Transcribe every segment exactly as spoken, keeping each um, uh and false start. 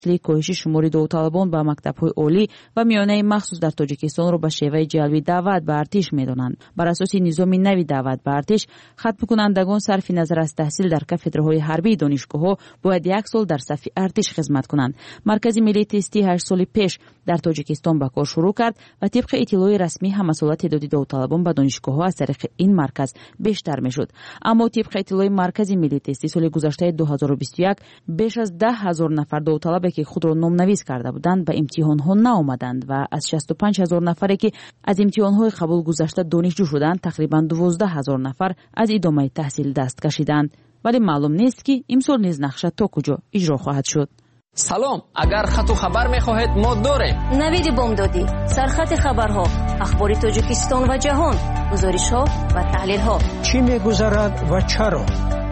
کاهش شمار داوطلبان به مکتب‌های عالی و میانه مخصوص در تاجیکستان را به شیوه جلبی دعوت به ارتش می‌دانند. بر اساس نظام نوی دعوت به ارتش، ختم کنندگان صرف نظر از تحصیل در کافدرهای حربی دانشگاه‌ها باید یک سال در صف ارتش خدمت کنند. مرکز ملی تستی هشت سال پیش در تاجیکستان به کار شروع کرد و طبق اطلاع رسمی همسالات تعداد داوطلبان به دانشگاه‌ها از طریق این مرکز بیشتر می‌شد. اما طبق اطلاع مرکز ملی تستی سال گذشته دو هزار و بیست و یک بیش از ده هزار نفر داوطلبی که خود را نام‌نویس کرده بودند به امتحان‌ها نآمدند و از شصت و پنج هزار نفری که از امتحان‌های قبول گذشته دانشجو شدند تقریباً دوازده هزار نفر از ادامه تحصیل دست کشیدند. ولی معلوم نیست که امسال نیز نقشه تا کجا اجرا خواهد شد. سلام، اگر خط و خبر می‌خواهید ما داریم. نوید بامدادی، سرخط خبرها، اخبار تاجیکستان و جهان، گزارش‌ها و تحلیل‌ها. چی می‌گذرد و چرا؟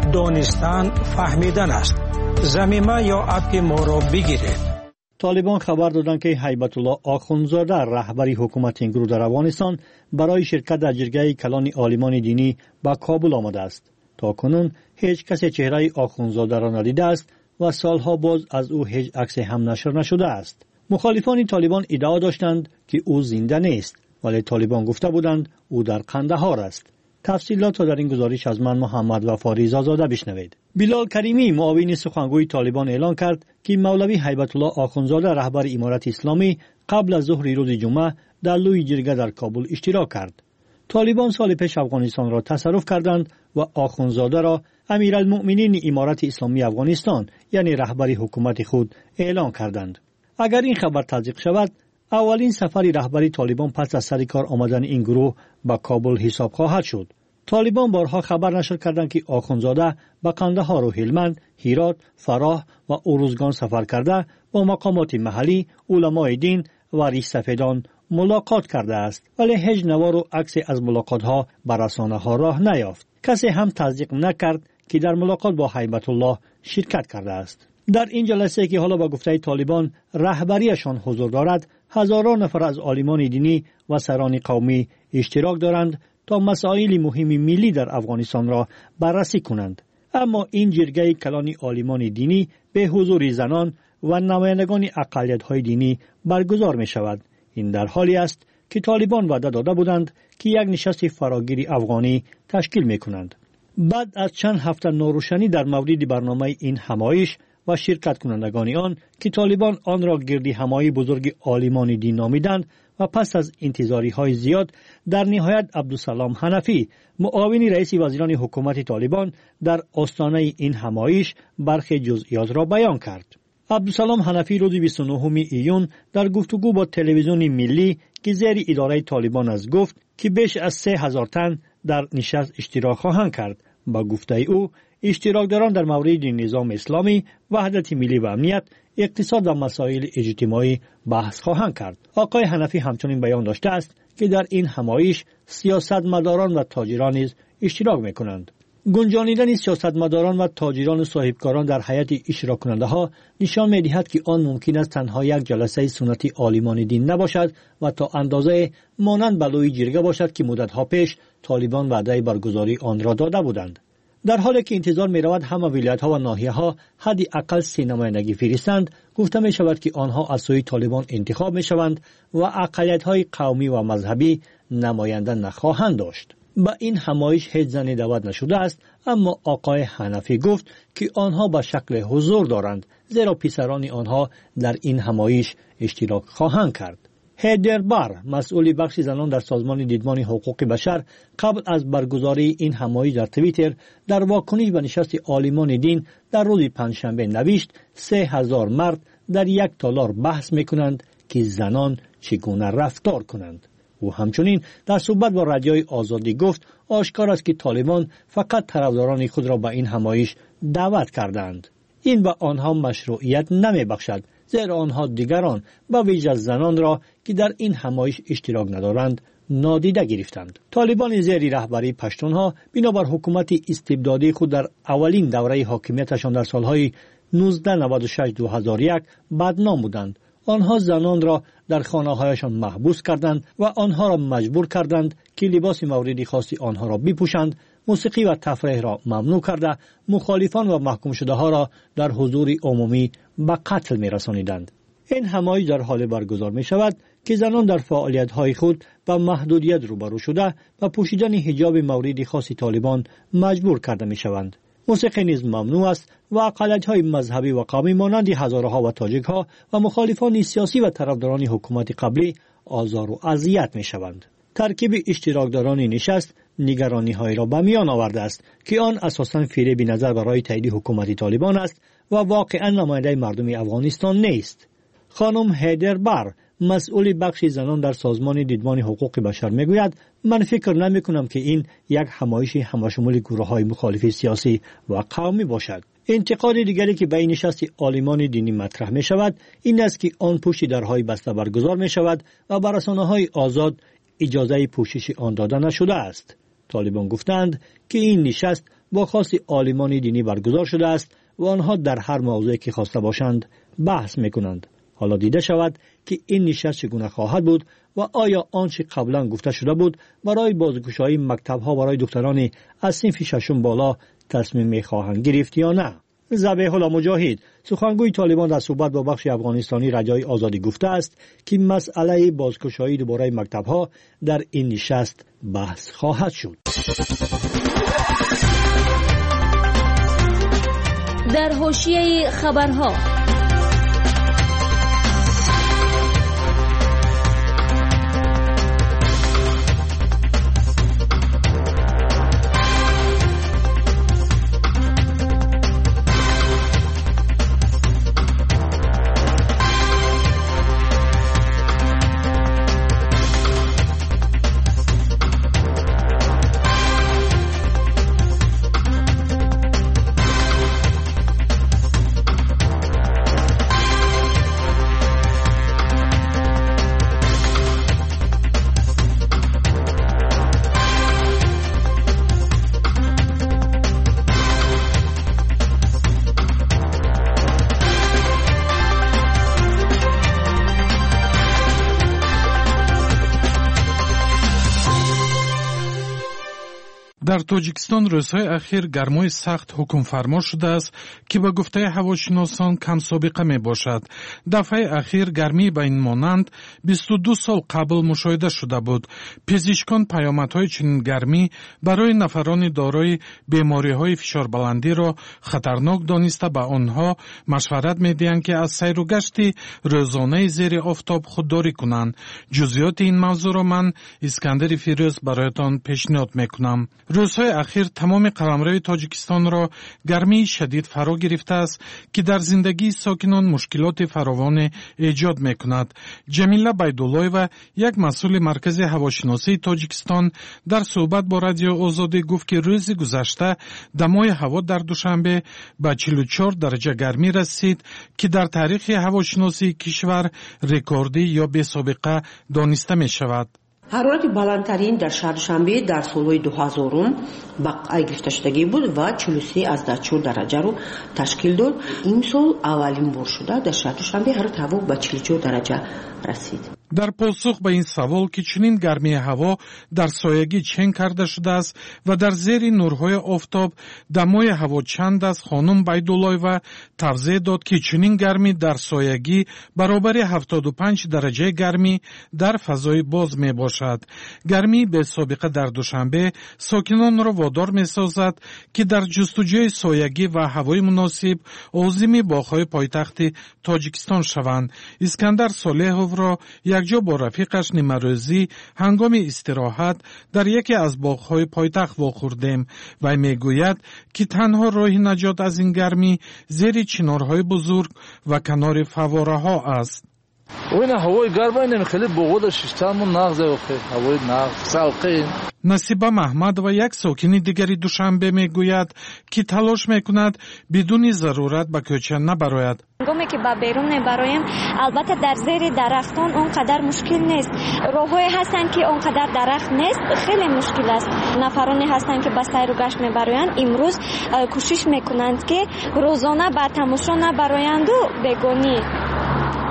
دانستن فهمیدن است. زمینه یا اپ ما را بگیرید. طالبان خبر دادند که هیبت الله آخوندزاده رهبری حکومت این گروه در افغانستان برای شرکت در جرگه کلان عالمان دینی به کابل آمده است. تا کنون هیچ کسی چهره آخوندزاده را ندیده است و سالها باز از او هیچ عکس هم نشر نشده است. مخالفان طالبان ادعا داشتند که او زنده نیست، ولی طالبان گفته بودند او در قندهار است. تفصیلات را در این گزارش از من محمد وفا رضازاده بشنوید. بلال کریمی معاون سخنگوی طالبان اعلان کرد که مولوی هیبت الله آخوندزاده رهبر امارت اسلامی قبل از ظهر روز جمعه در لوی جرگه در کابل اشتراک کرد. طالبان سال پیش افغانستان را تصرف کردند و آخوندزاده را امیرالمؤمنین امارت اسلامی افغانستان یعنی رهبری حکومت خود اعلان کردند. اگر این خبر تصدیق شود، اولین سفر رهبری طالبان پس از سر کار آمدن این گروه به کابل حساب خواهد شد. طالبان بارها خبر نشر کردند که آخوندزاده به قندهار و هلمند، هرات، فراه و اروزگان سفر کرده با مقامات محلی، علمای دین و ریشسفیدان ملاقات کرده است، ولی هیچ نوار و عکس از ملاقات ها بر رسانه ها راه نیافت. کسی هم تصدیق نکرد که در ملاقات با هیبت الله شرکت کرده است. در این جلسه که حالا با گفته طالبان رهبریشان حضور دارد، هزاران نفر از عالمان دینی و سران قومی اشتراک دارند تا مسائل مهم ملی در افغانستان را بررسی کنند. اما این جرگه کلان عالمان دینی به حضور زنان و نمایندگان اقلیت‌های دینی برگزار می شود. این در حالی است که طالبان وعده داده بودند که یک نشست فراگیر افغانی تشکیل می کنند. بعد از چند هفته ناروشنی در مورد برنامه این همایش و شرکت کنندگان آن که طالبان آن را گردی همایی بزرگ عالمان دین نامیدند و پس از انتظاری های زیاد در نهایت عبدالسلام حنفی معاون رئیس وزیران حکومت طالبان در آستانه این همایش برخی جزئیات را بیان کرد. عبدالسلام حنفی روز بیست و نهم ایون در گفتگو با تلویزیون ملی که زیر اداره طالبان است گفت که بیش از سه هزار تن در نشست اشتراک خواهند کرد. با گفته او اشتراکداران در مورد نظام اسلامی، وحدت ملی و امنیت، اقتصاد و مسائل اجتماعی بحث خواهند کرد. آقای حنفی همچنین بیان داشته است که در این همایش سیاستمداران و تاجران نیز اشتراک می‌کنند. گنجانیدن سیاستمداران و تاجران و صاحبکاران در هیئت اشتراک کننده ها نشان می‌دهد که آن ممکن است تنها یک جلسه سنتی عالمان دین نباشد و تا اندازه مانند بلوی جرگه باشد که مدت‌ها پیش طالبان وعده برگزاری آن را داده بودند. در حالی که انتظار می رود همه ولایت‌ها و ناحیه‌ها حدی اقل سه نمایندگی فرستند، گفته می شود که آنها از سوی طالبان انتخاب می شوند و اقلیت‌های قومی و مذهبی نماینده نخواهند داشت. با این همایش هیچ زنی دعوت نشده است، اما آقای حنفی گفت که آنها به شکل حضور دارند، زیرا پسران آنها در این همایش اشتراک خواهند کرد. هیدر بار، مسئول بخش زنان در سازمان دیدمان حقوق بشر، قبل از برگزاری این همایش در توییتر در واکنش به نشست عالمان دین در روز پنجشنبه نوشت سه هزار مرد در یک تالار بحث میکنند که زنان چگونه رفتار کنند. او همچنین در صحبت با رادیوی آزادی گفت آشکار است که طالبان فقط طرفداران خود را به این همایش دعوت کردند. این به آنها مشروعیت نمی بخشد، زیرا آنها دیگران به ویژه زنان را که در این همایش اشتراک ندارند نادیده گرفتند. طالبان زیر رهبری پشتونها بنابر حکومت استبدادی خود در اولین دوره حاکمیتشان در سالهای نوزده نود و شش دو هزار و یک بدنام بودند. آنها زنان را در خانه‌هایشان محبوس کردند و آنها را مجبور کردند که لباس مورد خاص آنها را بپوشند موسیقی و تفریح را ممنوع کرده مخالفان و محکوم شده ها را در حضور عمومی به قتل می رسانیدند. این همایش در حال برگزار می شود که زنان در فعالیت های خود به محدودیت روبرو شده و پوشیدن حجاب مورد خاص طالبان مجبور کرده می شوند. موسیقی نیز ممنوع است و اقلیت‌های مذهبی و قومی مانند هزاره‌ها و تاجیک‌ها و مخالفان سیاسی و طرفداران حکومت قبلی آزار و اذیت می‌شوند. ترکیب اشتراکداران نشست نگرانی‌های را به میان آورده است که آن اساساً فریب نظر برای تایید حکومت طالبان است و واقعاً نماینده مردم افغانستان نیست. خانم هیدر بر مسئول بخش زنان در سازمان دیدبان حقوق بشر میگوید من فکر نمی کنم که این یک همایش همشمول گروه های مخالف سیاسی و قومی باشد. انتقاد دیگری که به این نشست عالمان دینی مطرح می شود این است که آن پشت درهای بسته برگزار می شود و بر رسانه‌های آزاد اجازه پوشش آن داده نشده است. طالبان گفتند که این نشست با خواست عالمان دینی برگزار شده است و آنها در هر موضوعی که خواسته باشند بحث می کنند. حالا دیده شود که این نشست چگونه خواهد بود و آیا آنچه قبلا گفته شده بود برای بازگشایی مکتب‌ها برای دختران از صنف ششم بالا تصمیم می‌خواهند گرفت یا نه. ذبیح الله مجاهد سخنگوی طالبان در صحبت با بخش افغانستانی رجای آزادی گفته است که مسئله بازگشایی دوباره مکتب‌ها در این نشست بحث خواهد شد. در حاشیه خبرها در تاجیکستان روزهای اخیر گرمای سخت حکم فرما شده است که به گفته هواشناسان کم سابقه می باشد. دفعه اخیر گرمی به این مانند بیست و دو سال قبل مشاهده شده بود. پزشکان پیامدهای چنین گرمی برای نفران دارای بیماری‌های فشار بلندی را خطرناک دانسته به آنها مشورت می‌دهند که از سیر و گشت روزانه زیر آفتاب خودداری کنند. جزئیات این موضوع را من اسکندر فیروز برایتان پیشنهاد می‌کنم. روزهای اخیر تمام قلمرو تاجیکستان را گرمی شدید فرا گرفته است که در زندگی ساکنان مشکلات فراوان ایجاد می‌کند. جمیله بیدالله‌وا یک مسئول مرکز هواشناسی تاجیکستان در صحبت با رادیو آزادی گفت که روز گذشته دمای هوا در دوشنبه به چهل و چهار درجه گرمی رسید که در تاریخ هواشناسی کشور رکوردی یا بی‌سابقه دانسته می‌شود. حرارت بلندترین در شهر دوشنبه در سالهای دو هزارم به قید گرفته شدگی بود و چهل و سه از چهار درجه رو تشکیل داد. این سال اولین بار شده در شهر دوشنبه حرارت هوا به چهل و چهار درجه رسید. در پاسخ به این سوال که چنین گرمی هوا در سایگی چین کرده شده است و در زیر نورهای آفتاب دمای هوا چند است، خانم بیدالله‌وا توضیح داد که چنین گرمی در سایگی برابر هفتاد و پنج درجه گرمی در فضای باز می باشد. گرمی به سابقه در دوشنبه ساکنان را وادار می سازد که در جستجوی سایگی و هوای مناسب عازم باغ‌های پایتخت تاجیکستان شوند. اسکندر صالحوف را یک جا با رفیقش نیمروزی هنگام استراحت در یکی از باغ‌های پایتخت واخوردیم و میگوید که تنها راه نجات از این گرمی زیر چنارهای بزرگ و کنار فواره‌ها است. وین هوای گرم اینم خیلی بغض ششتامون نغزه و خیلی هوای نغز سالقین. نصیبه محمد و یک ساکن دیگری دوشنبه میگوید که تلاش میکند بدون ضرورت به کوچه نبراید. هنگامی که با بیرون برایم البته در زیر درختان اونقدر مشکل نیست. راه‌هایی هستند که اونقدر درخت نیست، خیلی مشکل است. نفرانی هستند که با سیر و گشت میبرایند امروز کوشش میکنند که روزانه بر تماشا نبرایند و بگونی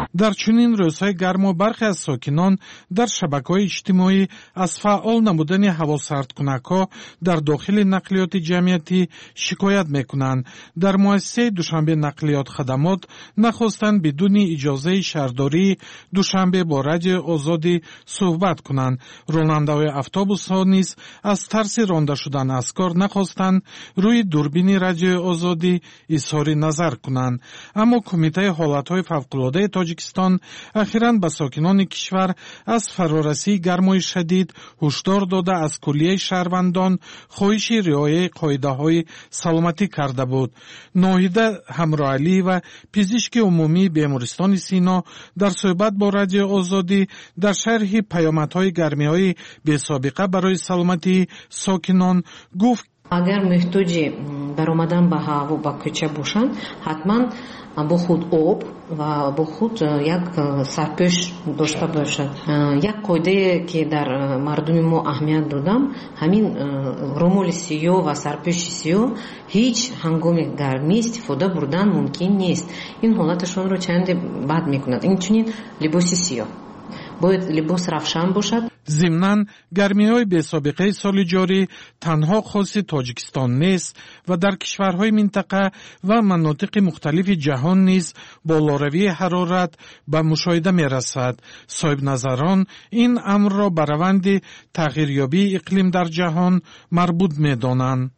در چنین روزهای گرما برخی از ساکنان در شبکه‌های اجتماعی از فعال نمودن هواسردکنک‌ها در داخل نقلیات جمعیتی شکایت می‌کنند. در مؤسسه دوشنبه نقلیات خدمات نخواستند بدون اجازه شهرداری دوشنبه با رادیو آزادی صحبت کنند. راننده‌های اتوبوس‌ها نیز از ترس رانده شدن از کار نخواستند روی دوربین رادیو آزادی اظهار نظر کنند. اما کمیته حالت‌های فوق‌العاده تاجیکستان اخیراً به ساکنان کشور از فرارسی گرمای شدید هشدار داده از کلیه شهروندان خواهش رعایت قاعده‌های سلامتی کرده بود. ناهیده همراهعلی و پزشک عمومی بیمارستان سینا در صحبت با رادیو آزادی در شرح پیامدهای گرمی‌های بی‌سابقه برای سلامتی ساکنان گفت اگر محتاج برآمدن به هوا و کوچه باشند حتما با خود آب و با خود یک سرپوش داشته باشد. یک قاعده که در مردم ما اهمیت دادم همین رومول سیاه و سرپوش سیاه هیچ هنگام گرمی استفاده بردن ممکن نیست. این حالتشون رو چند بد میکند. این چنین لباس سیاه باید لباس روشن باشد. ضمناً گرمی‌های بی‌سابقه سال جاری تنها خاص تاجیکستان نیست و در کشورهای منطقه و مناطق مختلف جهان نیز بالاروی حرارت به مشاهده می‌رسد. صاحب نظران این امر را به روند تغییریابی اقلیم در جهان مربوط می‌دانند.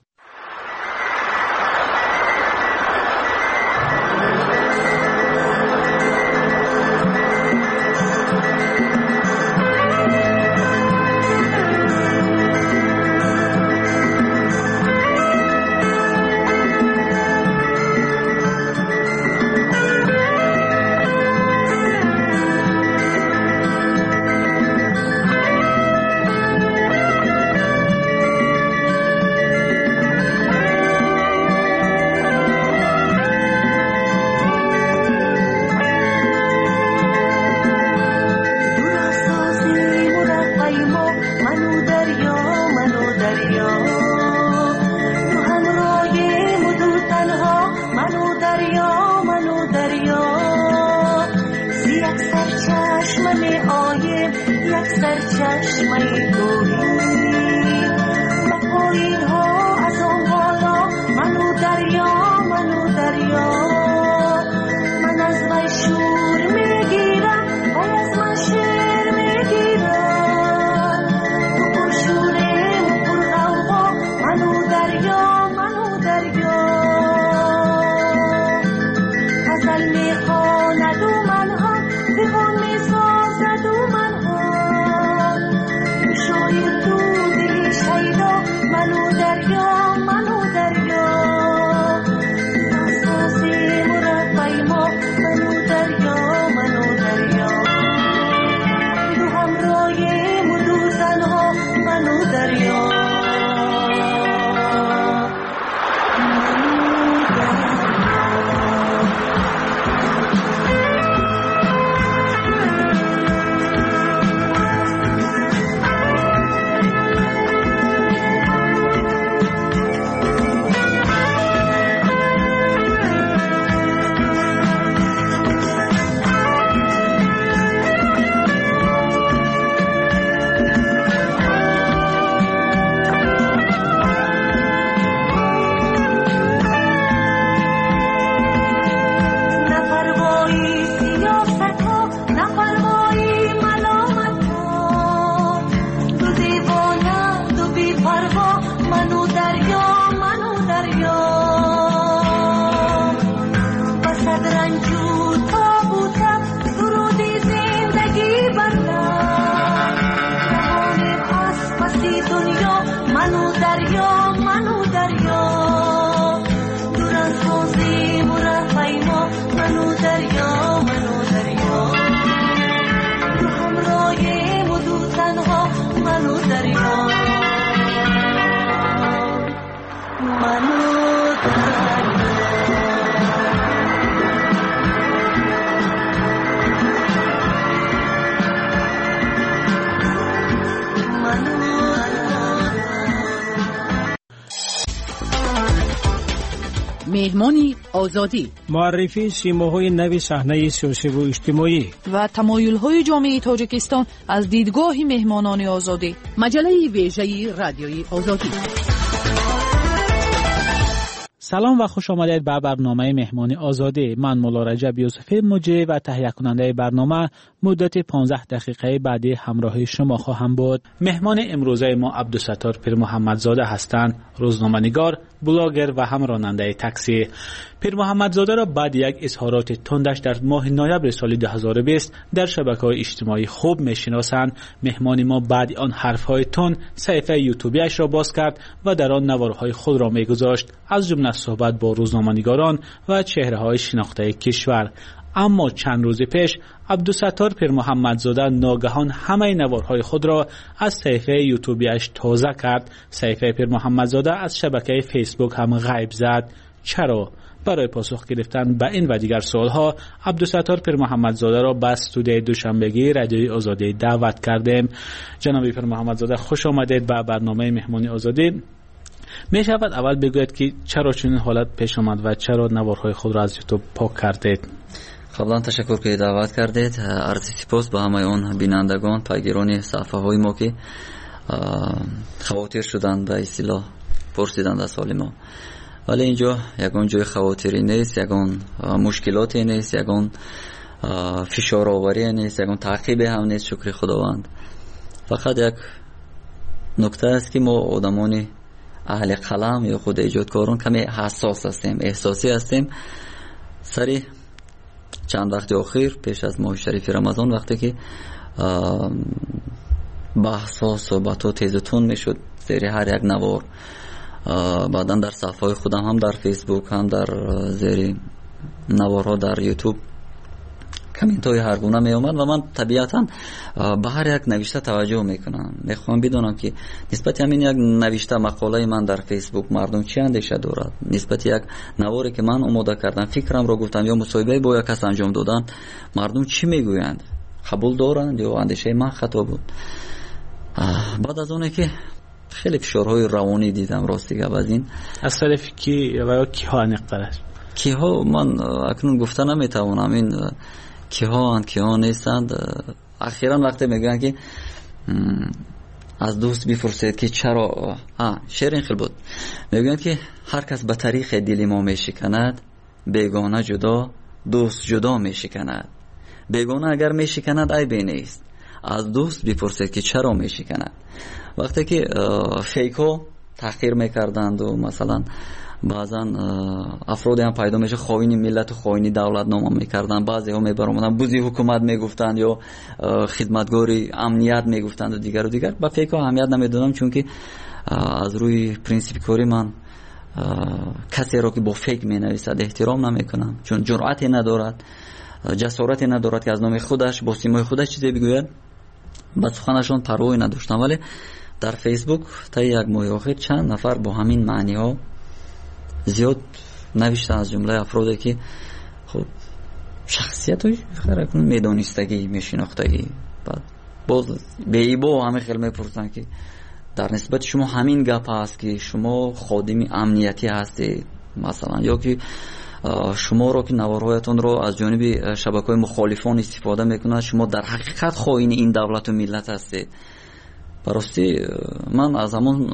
تو مهمان آزادی، معرفی سیماهای نوی صحنه سیاسی و اجتماعی و تمایل‌های جامعه تاجیکستان از دیدگاه مهمانان آزادی. مجله ویژه رادیوی آزادی. سلام و خوش آمدید به برنامه مهمان آزادی. من مولا رجب یوسفی مجری و تهیه کننده برنامه مدت پانزده دقیقه بعدی همراه شما خواهم بود. مهمان امروزه ما عبدالستار پیر محمدزاده هستند، روزنامه‌نگار، بلاگر و هم راننده تاکسی. پیر محمدزاده را بعد یک اظهارات تندش در ماه نوامبر سال دو هزار و بیست در شبکه‌های اجتماعی خوب می‌شناسند. مهمان ما بعد آن حرف‌های تند صفحه یوتیوبیش را باز کرد و در آن نوارهای خود را می‌گذاشت، از جمله صحبت با روزنامه‌نگاران و چهره‌های شناخته کشور. اما چند روز پیش عبدالستار پیر محمدزاده ناگهان همه نوارهای خود را از صفحه یوتیوبیش تازه کرد. صفحه پیر محمدزاده از شبکه فیسبوک هم غیب زد. چرا؟ برای پاسخ گرفتن به این و دیگر سوالها عبدالستار پیر محمدزاده را به استودیوی دوشنبگی رادیوی آزادی دعوت کردیم. جناب پیر محمدزاده خوش آمدید به برنامه مهمانی آزادی. می شود اول بگوید که چرا چنین حالت پیش آمد و چرا نوارهای خود را از یوتیوب پاک کردید؟ قبلا تشکر که دعوت کردید. عرض سپاس به همه اون بینندگان، پیگیران صفحه های ما که خواطر شدند به اصطلاح پرسیدند از حال ما. ولی اینجا یگان جای خواطری نیست، یگان مشکلاتی نیست، یگان فشار آوری نیست، یگان تعقیب هم نیست. شکر خداوند. فقط یک نکته است که ما آدمان اهل قلم یا خود ایجادکاران کمی حساس هستیم، احساسی هستیم. سری چند وقت اخیر پیش از ماه شریف رمضان وقتی که بحث ها صحبت ها تیزتون می شد زیر هر یک نوار، بعدا در صفحه های خودم هم در فیسبوک هم در زیر نوارها در یوتیوب کامنت های هر گونه می اومد و من طبیعتا به هر یک نوشته توجه میکنم. میخوام بدونم که نسبت همین یک نوشته مقاله من در فیسبوک مردم چی اندیشه دارد، نسبت یک نواری که من آماده کردم فکرم را گفتم یا مصاحبه با یک کس انجام دادن مردم چی میگویند، قبول دارند یا اندیشه من خطا بود. بعد از اونه که خیلی فشارهای روانی دیدم راستی که از این از طرف کی و کی ها نقدرش کی ها من اکنون گفته نمیتوانم این کی ها اند کی ها نیستند. اخیرا وقتی میگن که از دوست بپرسید که چرا ها شیرین خیلی بود، میگن که هر کس به طریق دل ما میشکند، بیگانه جدا دوست جدا میشکند. بیگانه اگر میشکند عیبی نیست، از دوست بپرسید که چرا میشکند. وقتی که فیکو تحقیر میکردند و مثلا بعضا افرادی هم پیدا میشه خائن ملت و خائن دولت نام میکردن، بعضی ها میبرامدن بوزی حکومت میگفتند یا خدمتگاری امنیت میگفتند و دیگر و دیگر. با فیکو اهمیت نمیدادم چون که از روی پرینسیپ کاری من کسی را که با فیک مینویسد احترام نمیکنم، چون جرأتی ندارد، جسارتی ندارد که از نام خودش با سیمای خودش چیزی بگوید. با سخنشان پروایی نداشتم. ولی در فیسبوک تا یک ماه آخر چند نفر با همین معنی ها زیاد نوشتن، از جمله افرادی که خب شخصیت های خیلی میدانستگی میشناختگی. بعد باز به ایبا همه خیلی میپرسن که در نسبت شما همین گپ هست که شما خادم امنیتی هستید مثلا، یا که شما رو که نوارهایتون رو از جانب شبکه‌های مخالفان استفاده میکنند، شما در حقیقت خائن این دولت و ملت هستید. براستی من از همون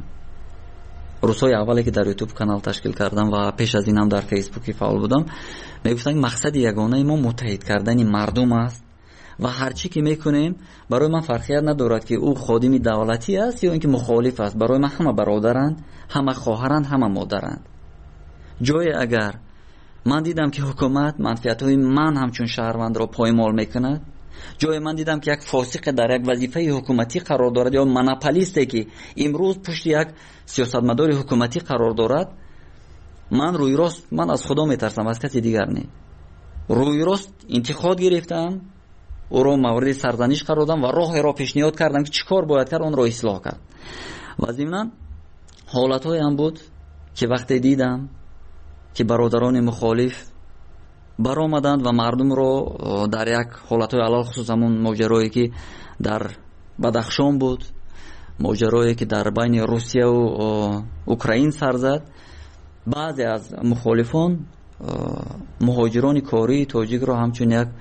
روزهای اولی که در یوتیوب کانال تشکیل کردم و پیش از این هم در فیسبوک فعال بودم میگفتن مقصد یگانه ما متحد کردن مردم است و هرچی که میکنیم برای من فرقیت ندارد که او خادم دولتی است یا اینکه مخالف است. برای من همه برادرند، همه خواهرند، همه مادرند. جای اگر من دیدم که حکومت منفعت‌های من همچون شهروند را پایمال میکند، جای من دیدم که یک فاسق در یک وظیفه حکومتی قرار دارد یا مناپولیستی که امروز پشت یک سیاستمدار حکومتی قرار دارد، من روی راست من از خدا میترسم، از کسی دیگر نه. روی راست انتقاد گرفتم، او را مورد سرزنش قرار دادم و راه را پیشنهاد کردم که چیکار باید کرد اون را اصلاح کرد. و ضمن حالت‌های هم بود که وقتی دیدم که برادران مخالف برآمدند و مردم رو در یک حالت‌های علال خصوص همون ماجرایی که در بدخشان بود، ماجرایی که در بین روسیه و اوکراین سر زد، بعضی از مخالفان مهاجران کاری تاجیک رو همچون یک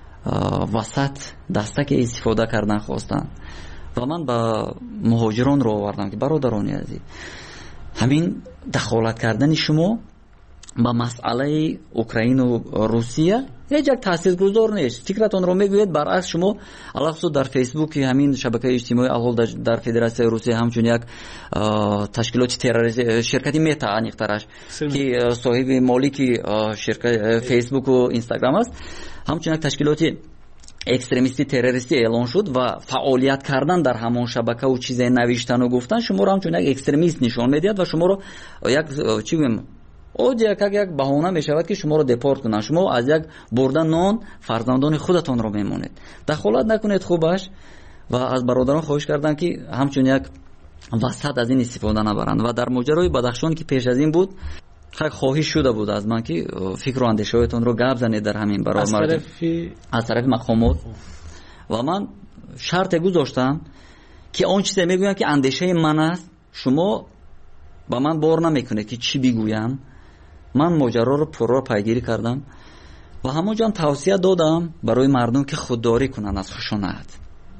وسط دستک استفاده کردن خواستن و من با مهاجران رو آوردم که برادرانی عزیز، همین دخالت کردن شما با مسئله اوکراین و روسیه هیچ یک تاثیرگذار نیست. فکرتون رو میگوید برعکس شما علاوه در فیسبوک همین شبکه اجتماعی الان در فدراسیون روسیه همچون یک تشکیلات تروریستی شرکتی متا انیقترش که صاحب مالکی شرکت فیسبوک و اینستاگرام است، همچون یک تشکیلات اکستریمیستی تروریستی اعلان شد و فعالیت کردن در همان شبکه و چیزای نوشتن و گفتن شما رو همچون یک اکستریمیست نشان میدید و شما رو یک چی بگم او یک یک بهانه میشود که شما رو دپورت کنن. شما از یک بردن نان فرزندان خودتان رو میمونید. دخالت نکنید خوبش. و از برادران خواهش کردم که همچون یک وسط از این استفاده نبرند. و در ماجرای بدخشان که پیش از این بود خیلی خواهش شده بود از من که فکر و اندیشه‌هایتان رو گپ زنید در همین برای از طرف از طرف مقامات. و من شرط گذاشتم که اون چیزی میگویم که اندیشه من است شما با من بار نمیکنه که چی بگویم. من ماجرا رو پرو پیگیری کردم و همونجا توصیه دادم برای مردم که خودداری کنن از خشونت.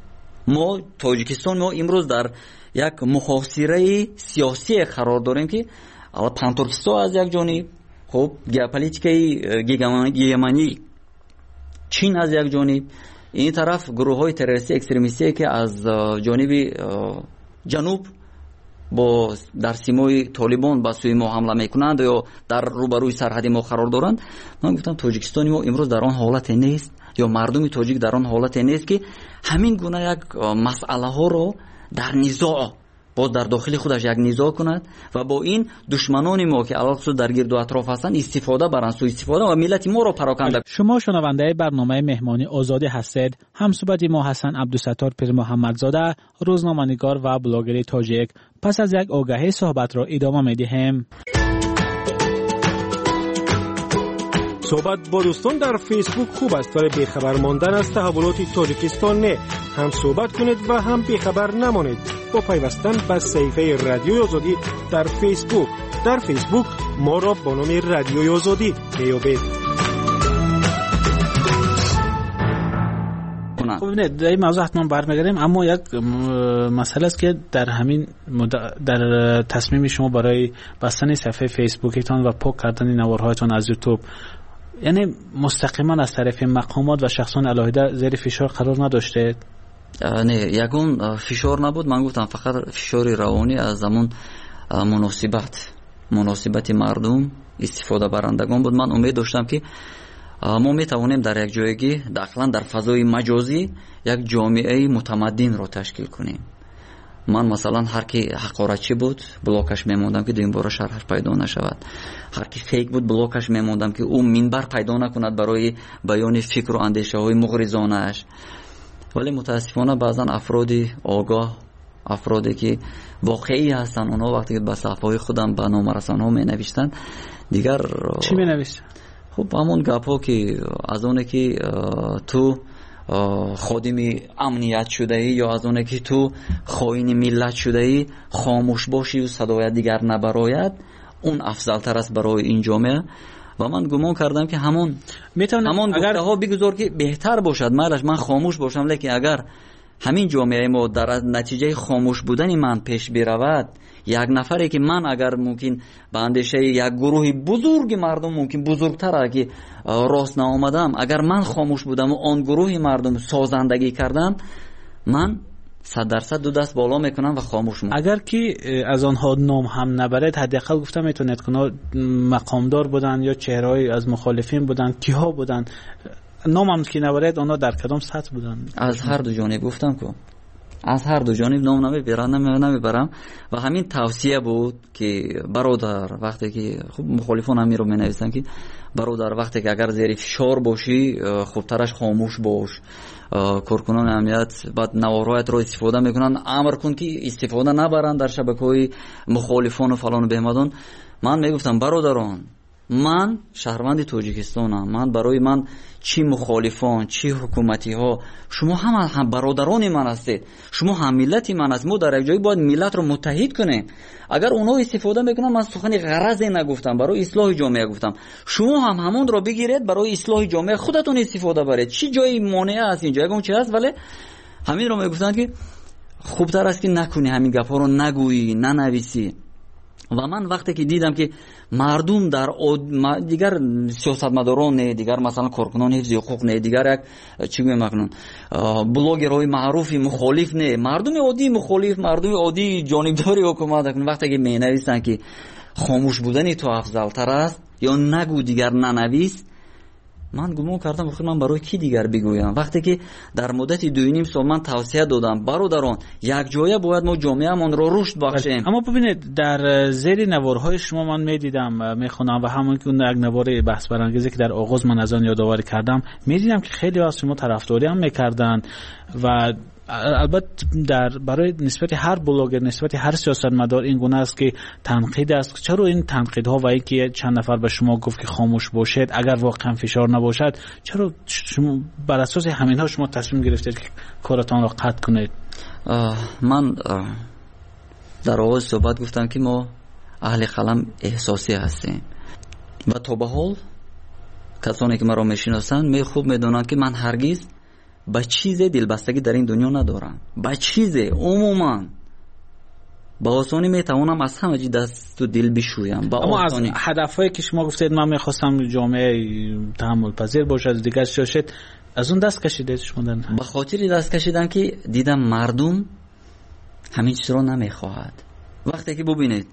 ما تاجیکستان ما امروز در یک محاصره سیاسی قرار داریم که اول پانترکیستان از یک جانب، خب ژئوپلیتیکای گیگمانی چین از یک جانب، این طرف گروه های تروریستی اکستریمیستی که از جانب جنوب با در سیمای طالبان با سوی ما حمله میکنند یا در روبروی سرحدی ما قرار دارند. من گفتم تاجیکستان ما امروز در آن حالت نیست یا مردم تاجیک در آن حالت نیست که همین گونه یک مسئله ها رو در نزاع باز در داخل خودش یک نزاع کند و با این دشمنان ما که علاوه در گرد و اطراف هستند استفاده برند، سوء استفاده و ملت ما رو پراکنده. شما شنونده برنامه مهمانی آزادی هستید. همصحبت ما حسن عبدالستار پیر محمدزاده، روزنامه‌نگار و بلاگر تاجیک. پس از یک آگهی صحبت را ادامه می‌دهیم. صحبت با دوستان در فیسبوک خوب است ولی بیخبر ماندن از تحولات تاجیکستان نه. هم صحبت کنید و هم بیخبر نمانید با پیوستن به صفحه رادیوی آزادی در فیسبوک. در فیسبوک ما را با نام رادیوی آزادی میابید. خب نه در این موضوع حتما برمیگردیم، اما یک مسئله است که در همین در تصمیم شما برای بستن صفحه فیسبوکتان و پاک کردن نوارهایتان از یوتیوب، یعنی مستقیما از طرف مقامات و شخصان علاهده زیر فشار قرار نداشته؟ نه، یکون فشار نبود. من گفتم فقط فشار روانی از همون مناسبت مناسبت مردم استفاده برندگان بود. من امید داشتم که ما میتوانیم در یک جایگی داخلا در فضای مجازی یک جامعه متمدن را تشکیل کنیم. من مثلا هر کی حقارتچی بود بلاکش میموندم که دویم بار شرحش پیدا نشود. هر کی فیک بود بلاکش میموندم که او منبر پیدا نکند برای بیان فکر و اندیشه های مغرضانه اش. ولی متاسفانه بعضا افرادی آگاه، افرادی که واقعی هستن، اونا وقتی که به صفحه خودم به نامرسان ها می نوشتن دیگر چی می نوشتن؟ خب همون گپ ها که از اونه که تو خادم امنیت شده ای یا از اونه که تو خائن ملت شده ای خاموش باشی و صدای دیگر نبراید، اون افضل تر است برای این جامعه. و من گمان کردم که همون همون گفته ها بگذار که بهتر باشد مالش من خاموش باشم، لیکن اگر همین جامعه ما در نتیجه خاموش بودن من پیش برود، یک نفری که من اگر ممکن به اندیشه یک گروه بزرگ مردم ممکن بزرگتر اگه راست نآمدم، اگر من خاموش بودم و آن گروه مردم سازندگی کردم، من صد درصد دو دست بالا میکنم و خاموش میکنم. اگر که از آنها نام هم نبرد، حداقل گفتم میتونید که مقامدار بودن یا چهره‌ای از مخالفین بودن، کیها بودن، نام هم که نبرد اونا در کدام سطح بودن؟ از هر دو جانب گفتم که از هر دو جانب نام نمیبرم نمیبرم و همین توصیه بود که برادر وقتی که خب مخالفان هم می رو می نویسن که برادر وقتی که اگر زیر فشار باشی خوبترش خاموش باش. کارکنان امنیت بعد نوارهایت رو استفاده میکنن، امر کن که استفاده نبرن در شبکه‌های مخالفان و فلان و بهمدان. من میگفتم برادران من شهروند تاجیکستانم. من برای من چی مخالفان چی حکومتی ها شما هم هم برادران من هستید، شما هم ملت من هستید. ما در یک جایی باید ملت رو متحد کنیم. اگر اونا استفاده میکنن، من سخن غرض نگفتم، برای اصلاح جامعه گفتم، شما هم همون رو بگیرید برای اصلاح جامعه خودتون استفاده برید. چی جایی مانع است اینجا؟ اگه اون چی هست ولی همین رو میگفتن که خوبتر است که نکنی، همین گپا رو نگویی ننویسی. و من وقتی که دیدم که مردم در دیگر سیاستمداران نه، دیگر مثلا کارکنان حفظ حقوق نه، دیگر یک چی میگن بلاگرهای معروفی مخالف نه، مردم عادی مخالف، مردم عادی جانبداری حکومت کنن، وقتی که مینویسن که خاموش بودن تو افضل تر است یا نگو دیگر ننویس، من گمان کردم خود من برای کی دیگر بگویم؟ وقتی که در مدت دو و نیم سال من توصیه دادم برادران یک جایه باید ما جامعه‌مون رو رشد بخشیم. اما ببینید در زیر نوارهای شما من میدیدم میخونم و همون که اون یک نوار بحث برانگیزی که در آغاز من از آن یادآوری کردم میدیدم که خیلی از شما طرفداری هم میکردن و البته در برای نسبت هر بلاگر نسبت هر سیاستمدار این گونه است که تنقید است. چرا این تنقیدها و اینکه چند نفر به شما گفت که خاموش باشید اگر واقعا فشار نباشد، چرا شما بر اساس همینها شما تصمیم گرفتید که کارتان را قطع کنید؟ من در آغاز صحبت گفتم که ما اهل قلم احساسی هستیم و تا به حال کسانی که مرا میشناسند می خوب میدونند که من هرگز با چیز دلبستگی در این دنیا ندارم. با چیز عموما با آسانی میتوانم از همه چی دست و دل بشویم. اما از هدفهایی که شما گفتید من میخواستم جامعه تحمل پذیر باشد دیگر شد، از اون دست کشیدید شما؟ به خاطر دست کشیدن که دیدم مردم همین چیز رو نمیخواهد. وقتی که ببینید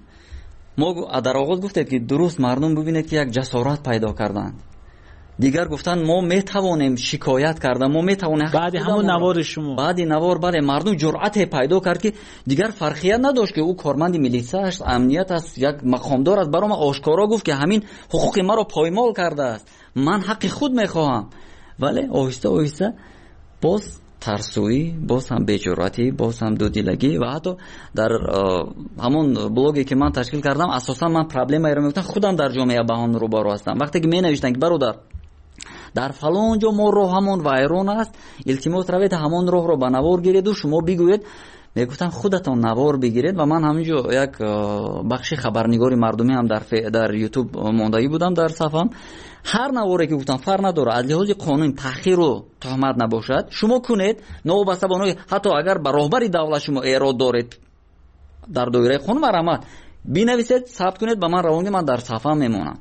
ما در آغاز گفتید که درست مردم ببینید که یک جسارت پیدا کردند، دیگر گفتن ما میتوانیم شکایت کردن، ما میتوانیم بعد همون نوار شما بعد نوار بله مردم جرأت پیدا کرد که دیگر فرقیت نداشت که او کارمند میلیسا است، امنیت است، یک مقامدار است، برام آشکارا گفت که همین حقوق ما رو پایمال کرده است، من حق خود میخواهم. ولی آهسته آهسته باز ترسویی، باز هم بی‌جرأتی، باز هم دودیلگی و حتی در همون بلوگی که من تشکیل کردم اساسا من پرابلمی رو میگفتم خودم در جامعه بهان رو بارو هستم. وقتی که می نوشتن که برادر در فلان جا ما راه همون وایرون است، التماس روید همون راه رو به نوار گیرید و شما بگوید. میگفتن خودتون نوار بگیرید و من همینجا یک بخش خبرنگاری مردمی هم در ف... در یوتیوب ماندگی بودم در صفحم. هر نواری که گفتم فرق نداره، از لحاظ قانون تأخیر و تهمت نباشد شما کنید، نوبسته بانوی حتی اگر به راهبری دولت شما ایراد دارید در دایره قانون مرامت بنویسید ثبت کنید به من روانگی، من در صفحه میمونم.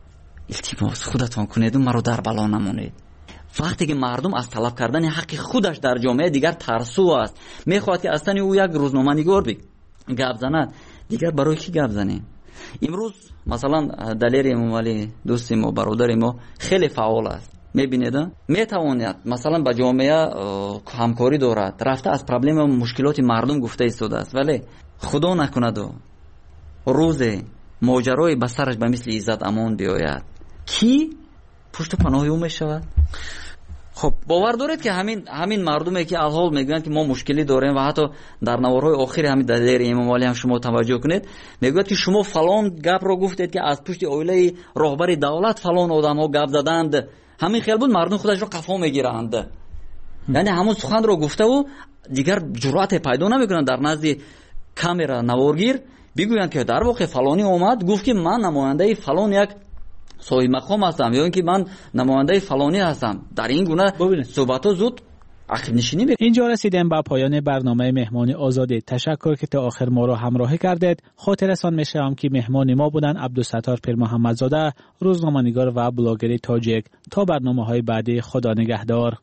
التماس خودتون کنید و مرا در بلا نمونید. وقتی که مردم از طلب کردن حق خودش در جامعه دیگر ترسو است، میخواد که اصلا او یک روزنامه نگار بی گپ زند، دیگر برای کی گپ زنیم؟ امروز مثلا دلیر امامعلی دوست ما برادر ما خیلی فعال است، میبینید میتواند مثلا با جامعه همکاری دارد، رفته از پرابلم و مشکلات مردم گفته ایستاده است، ولی خدا نکند و روز ماجرای به سرش به مثل عزت امان بیاید کی پشت پناه او میشود؟ خب باور دارید که همین همین مردمی که الحال میگن که ما مشکلی داریم و حتی در نوارهای آخر همین دلیر امامعلی هم شما توجه کنید میگوید که شما فلان گپ رو گفتید که از پشت اویله راهبر دولت فلان آدم‌ها گپ زدند، همین خیال بود مردم خودش رو قفا میگیرند. یعنی همون سخن رو گفته و دیگر جرأت پیدا نمیکنن در نزد کامera نوارگیر بگویند که در واقع فلانی اومد گفت که من نماینده فلان یک صاحب مقام هستم یا اینکه من نماینده فلانی هستم. در این گونه صحبت‌ها زود عقب نشینی می‌کنه. اینجا رسیدیم به پایان برنامه مهمانی آزاده. تشکر که تا آخر ما را همراهی کردید. خاطرتان می‌شم که مهمان ما بودن عبدالستار پیر محمدزاده، روزنامه‌نگار و بلاگر تاجیک. تا برنامه‌های بعدی خدا نگهدار.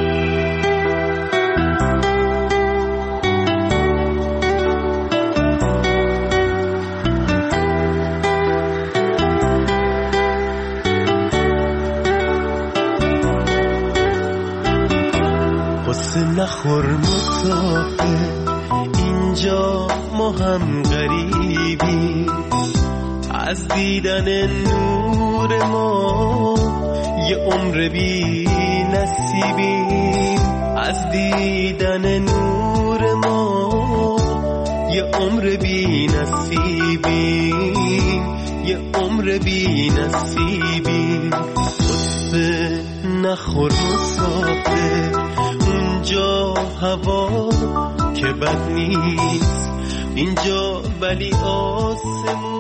نخور مطاقه اینجا ما هم غریبی، از دیدن نور ما یه عمر بی نصیبی، از دیدن نور ما یه عمر بی نصیبی، یه عمر بی نصیبی. قصه نخور مسافر، اونجا هوا که بد نیست، اینجا ولی آسمون.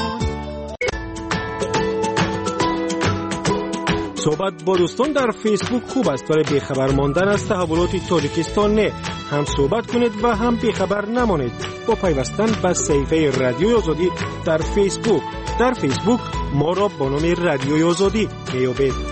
صحبت با دوستان در فیسبوک خوب است، ولی بیخبر ماندن از تحولات تاجیکستان نه. هم صحبت کنید و هم بیخبر نمانید با پیوستن به صفحه رادیوی آزادی در فیسبوک. در فیسبوک ما را با نام رادیوی آزادی میابید.